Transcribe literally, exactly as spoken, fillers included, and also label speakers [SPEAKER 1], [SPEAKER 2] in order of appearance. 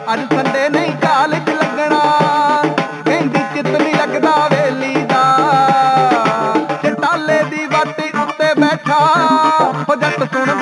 [SPEAKER 1] ਅੱਜ ਸੰਡੇ ਨਹੀਂ ਕਾਲਜ ਲੱਗਣਾ, ਕਹਿੰਦੀ ਚਿੱਤ ਨੀ ਲੱਗਦਾ ਵੇਲੀ ਦਾ। ਚਟਾਲੇ ਦੀ ਵਾਟੀ ਉੱਤੇ ਬੈਠਾ ਹੋ ਜੱਟ ਸੁਣ